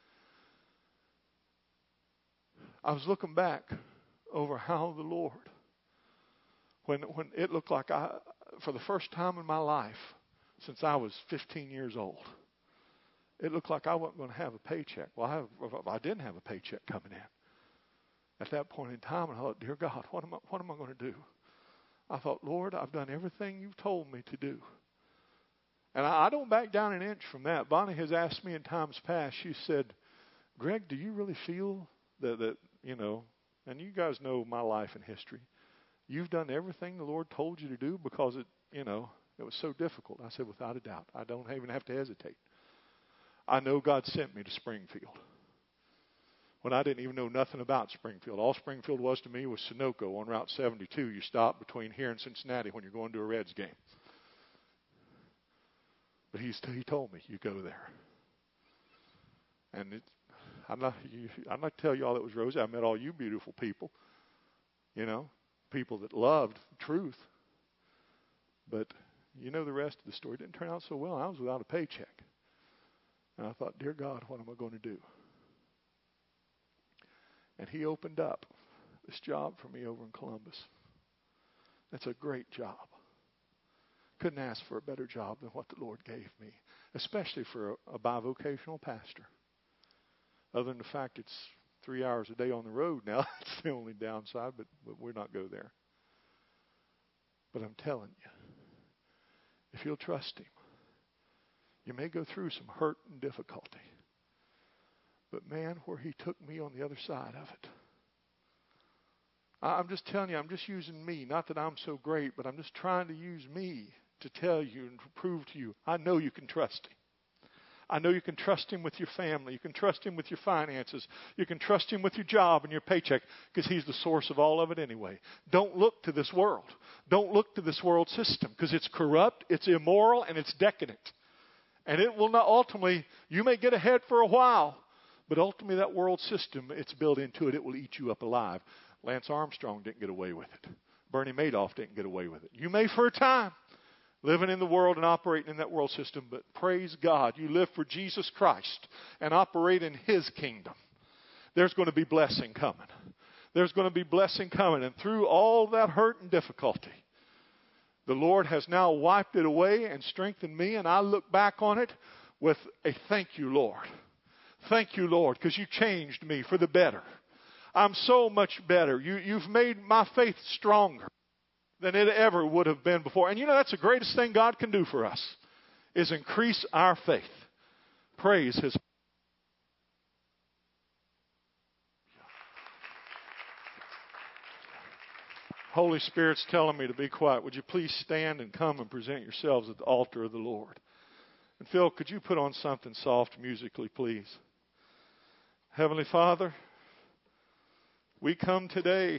A: I was looking back over how the Lord, when when it looked like I, for the first time in my life, since I was fifteen years old, it looked like I wasn't going to have a paycheck. Well, I, I didn't have a paycheck coming in at that point in time, and I thought, dear God, what am I, what am I going to do? I thought, Lord, I've done everything you've told me to do. And I, I don't back down an inch from that. Bonnie has asked me in times past, she said, Greg, do you really feel that, that, you know, and you guys know my life and history, you've done everything the Lord told you to do because it, you know, it was so difficult. I said, without a doubt. I don't even have to hesitate. I know God sent me to Springfield when I didn't even know nothing about Springfield. All Springfield was to me was Sunoco on Route seventy-two. You stop between here and Cincinnati when you're going to a Reds game. But he's, he told me, you go there. And it, I'm not, you, I'm not tell you all that was rosy. I met all you beautiful people, you know, people that loved truth. But you know the rest of the story. It didn't turn out so well. I was without a paycheck. And I thought, dear God, what am I going to do? And he opened up this job for me over in Columbus. It's a great job. Couldn't ask for a better job than what the Lord gave me, especially for a, a bivocational pastor. Other than the fact it's three hours a day on the road now, that's the only downside, but, but we're not go there. But I'm telling you, if you'll trust him, you may go through some hurt and difficulty. But man, where he took me on the other side of it. I'm just telling you, I'm just using me. Not that I'm so great, but I'm just trying to use me to tell you and to prove to you, I know you can trust him. I know you can trust him with your family. You can trust him with your finances. You can trust him with your job and your paycheck because he's the source of all of it anyway. Don't look to this world. Don't look to this world system because it's corrupt, it's immoral, and it's decadent. And it will not ultimately, you may get ahead for a while, but ultimately that world system, it's built into it. It will eat you up alive. Lance Armstrong didn't get away with it. Bernie Madoff didn't get away with it. You may for a time, living in the world and operating in that world system, but praise God, you live for Jesus Christ and operate in his kingdom. There's going to be blessing coming. There's going to be blessing coming. And through all that hurt and difficulty, the Lord has now wiped it away and strengthened me, and I look back on it with a thank you, Lord. Thank you, Lord, because you changed me for the better. I'm so much better. You, you've made my faith stronger than it ever would have been before. And you know, that's the greatest thing God can do for us, is increase our faith. Praise his. Holy Spirit's telling me to be quiet. Would you please stand and come and present yourselves at the altar of the Lord? And Phil, could you put on something soft musically, please? Heavenly Father, we come today.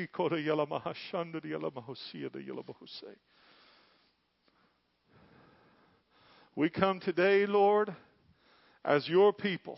A: We come today, Lord, as your people.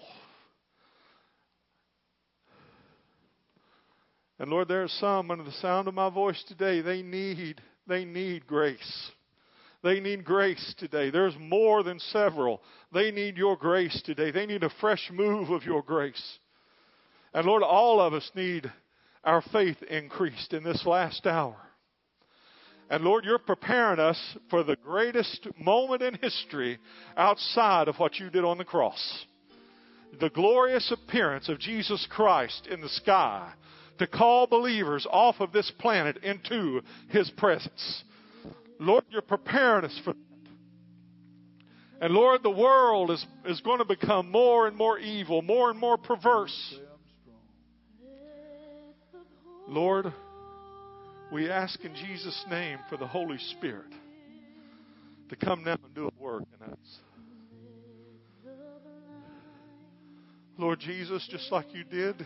A: And Lord, there are some under the sound of my voice today, they need, they need grace. They need grace today. There's more than several. They need your grace today. They need a fresh move of your grace. And Lord, all of us need our faith increased in this last hour. And Lord, you're preparing us for the greatest moment in history outside of what you did on the cross. The glorious appearance of Jesus Christ in the sky to call believers off of this planet into his presence. Lord, you're preparing us for that. And Lord, the world is, is going to become more and more evil, more and more perverse. Lord, We ask in Jesus' name for the Holy Spirit to come now and do a work in us. Lord Jesus, just like you did,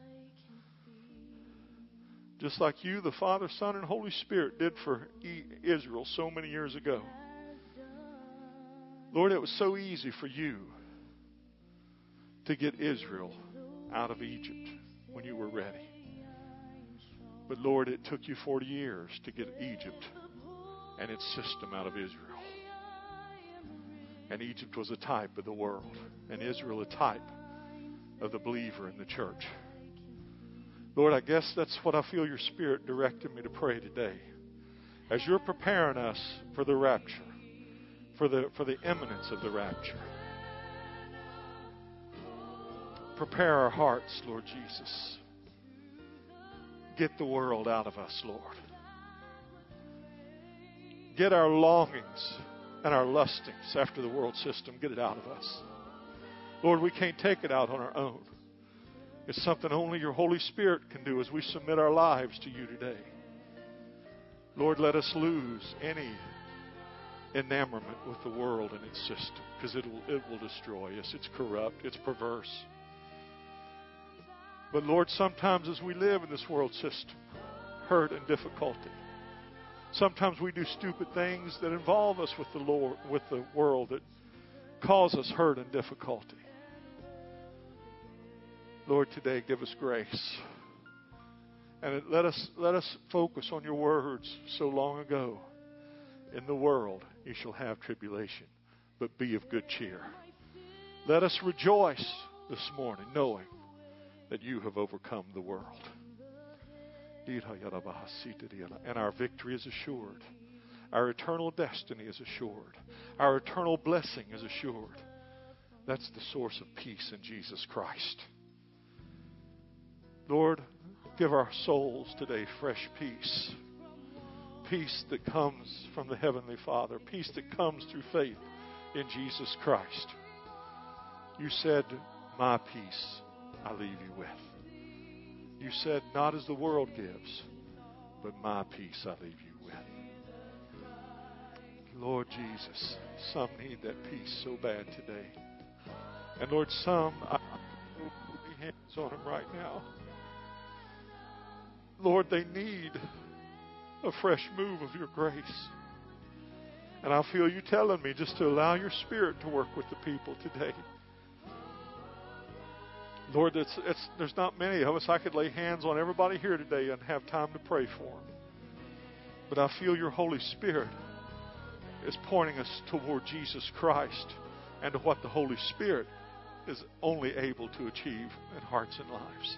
A: just like you, the Father, Son, and Holy Spirit did for Israel so many years ago. Lord, it was so easy for you to get Israel out of Egypt when you were ready. But Lord, it took you forty years to get Egypt and its system out of Israel. And Egypt was a type of the world, and Israel a type of the believer in the church. Lord, I guess that's what I feel your Spirit directed me to pray today. As you're preparing us for the rapture, for the, for the imminence of the rapture, prepare our hearts, Lord Jesus. Get the world out of us, Lord. Get our longings and our lustings after the world system. Get it out of us. Lord, we can't take it out on our own. It's something only your Holy Spirit can do as we submit our lives to you today. Lord, let us lose any enamorment with the world and its system, because it will, it will destroy us. It's corrupt. It's perverse. But Lord, sometimes as we live in this world system, hurt and difficulty, sometimes we do stupid things that involve us with the Lord, with the world, that cause us hurt and difficulty. Lord, today give us grace. And let us, let us focus on your words so long ago. In the world you shall have tribulation, but be of good cheer. Let us rejoice this morning knowing that you have overcome the world. And our victory is assured. Our eternal destiny is assured. Our eternal blessing is assured. That's the source of peace in Jesus Christ. Lord, give our souls today fresh peace. Peace that comes from the Heavenly Father. Peace that comes through faith in Jesus Christ. You said, my peace I leave you with. You said, not as the world gives, but my peace I leave you with. Lord Jesus, some need that peace so bad today. And Lord, some, I put hands on them right now. Lord, they need a fresh move of your grace. And I feel you telling me just to allow your Spirit to work with the people today. Lord, it's, it's, there's not many of us. I could lay hands on everybody here today and have time to pray for them. But I feel your Holy Spirit is pointing us toward Jesus Christ and to what the Holy Spirit is only able to achieve in hearts and lives.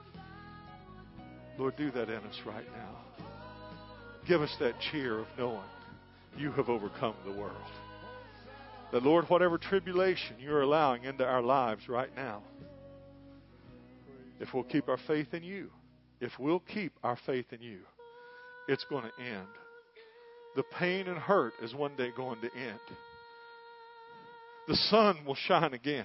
A: Lord, do that in us right now. Give us that cheer of knowing you have overcome the world. That, Lord, whatever tribulation you're allowing into our lives right now, if we'll keep our faith in you, if we'll keep our faith in you, it's going to end. The pain and hurt is one day going to end. The sun will shine again.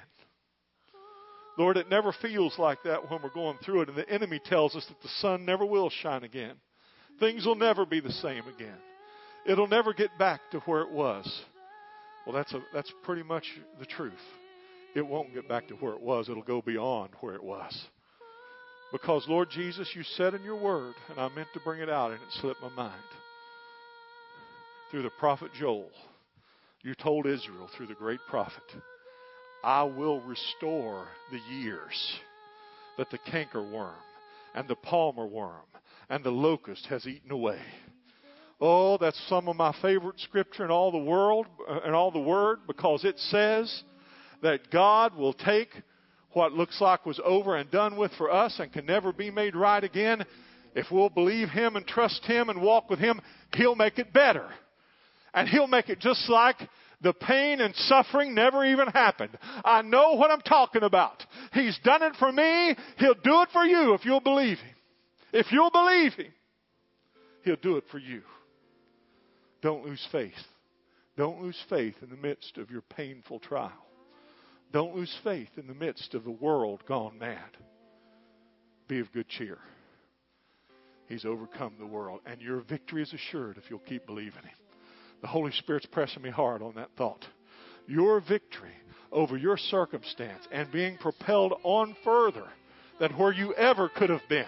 A: Lord, it never feels like that when we're going through it, and the enemy tells us that the sun never will shine again. Things will never be the same again. It'll never get back to where it was. Well, that's a, that's pretty much the truth. It won't get back to where it was. It'll go beyond where it was. Because, Lord Jesus, you said in your word, and I meant to bring it out, and it slipped my mind. Through the prophet Joel, you told Israel through the great prophet, I will restore the years that the cankerworm and the palmer worm and the locust has eaten away. Oh, that's some of my favorite scripture in all the world, in all the word, because it says that God will take what looks like was over and done with for us and can never be made right again. If we'll believe Him and trust Him and walk with Him, He'll make it better. And He'll make it just like the pain and suffering never even happened. I know what I'm talking about. He's done it for me. He'll do it for you if you'll believe Him. If you'll believe Him, He'll do it for you. Don't lose faith. Don't lose faith in the midst of your painful trial. Don't lose faith in the midst of the world gone mad. Be of good cheer. He's overcome the world. And your victory is assured if you'll keep believing Him. The Holy Spirit's pressing me hard on that thought. Your victory over your circumstance and being propelled on further than where you ever could have been.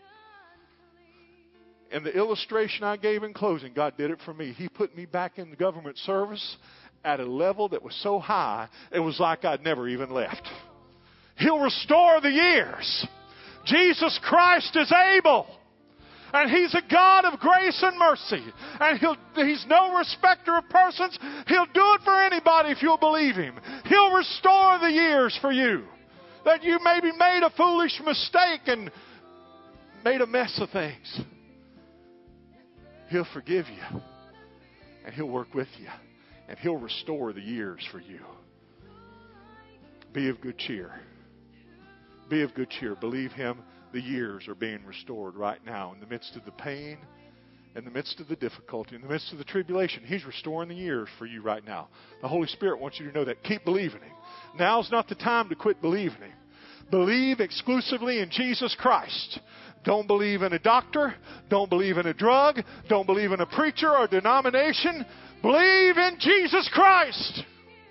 A: And the illustration I gave in closing, God did it for me. He put me back in the government service at a level that was so high, it was like I'd never even left. He'll restore the years. Jesus Christ is able. And He's a God of grace and mercy. And he'll, He's no respecter of persons. He'll do it for anybody if you'll believe Him. He'll restore the years for you. That you maybe made a foolish mistake and made a mess of things. He'll forgive you. And He'll work with you. And He'll restore the years for you. Be of good cheer. Be of good cheer. Believe Him. The years are being restored right now in the midst of the pain, in the midst of the difficulty, in the midst of the tribulation. He's restoring the years for you right now. The Holy Spirit wants you to know that. Keep believing Him. Now's not the time to quit believing Him. Believe exclusively in Jesus Christ. Don't believe in a doctor. Don't believe in a drug. Don't believe in a preacher or denomination. Believe in Jesus Christ.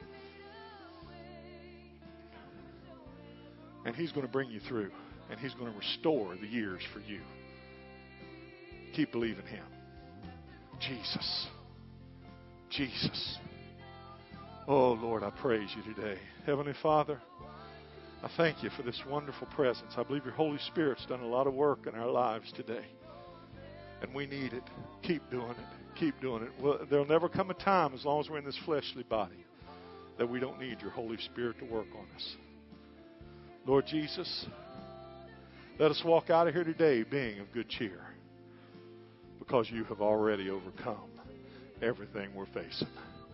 A: And He's going to bring you through. And He's going to restore the years for you. Keep believing Him. Jesus. Jesus. Oh, Lord, I praise You today. Heavenly Father, I thank You for this wonderful presence. I believe Your Holy Spirit's done a lot of work in our lives today. And we need it. Keep doing it. Keep doing it. Well, there'll never come a time, as long as we're in this fleshly body, that we don't need Your Holy Spirit to work on us. Lord Jesus, let us walk out of here today being of good cheer, because You have already overcome everything we're facing.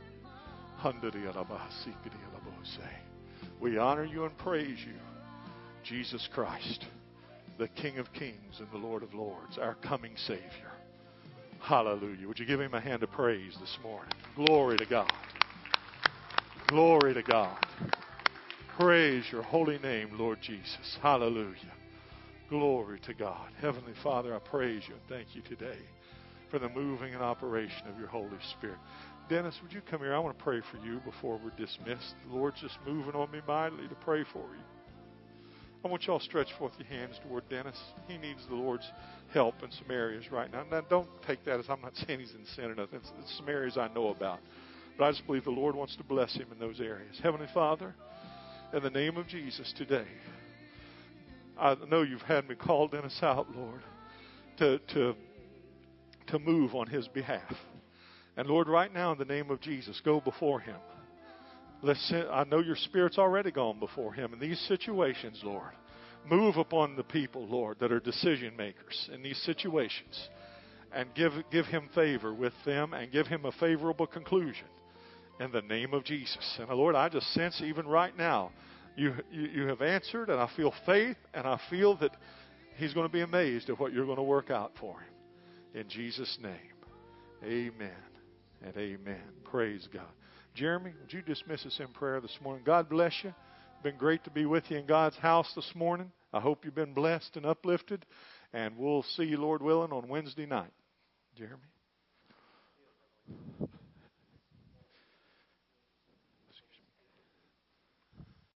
A: We honor You and praise You, Jesus Christ, the King of Kings and the Lord of Lords, our coming Savior. Hallelujah. Would you give Him a hand of praise this morning? Glory to God. Glory to God. Praise Your holy name, Lord Jesus. Hallelujah. Glory to God. Heavenly Father, I praise You and thank You today for the moving and operation of Your Holy Spirit. Dennis, would you come here? I want to pray for you before we're dismissed. The Lord's just moving on me mightily to pray for you. I want you all to stretch forth your hands toward Dennis. He needs the Lord's help in some areas right now. Now, don't take that as I'm not saying he's in sin or nothing. It's, it's some areas I know about. But I just believe the Lord wants to bless him in those areas. Heavenly Father, in the name of Jesus today, I know You've had me call Dennis out, Lord, to, to, to move on his behalf. And Lord, right now in the name of Jesus, go before him. Let's, I know Your Spirit's already gone before him in these situations, Lord. Move upon the people, Lord, that are decision makers in these situations. And give, give him favor with them and give him a favorable conclusion in the name of Jesus. And Lord, I just sense even right now, You, you you have answered, and I feel faith, and I feel that he's going to be amazed at what You're going to work out for him. In Jesus' name, amen and amen. Praise God. Jeremy, would you dismiss us in prayer this morning? God bless you. It's been great to be with you in God's house this morning. I hope you've been blessed and uplifted, and we'll see you, Lord willing, on Wednesday night. Jeremy?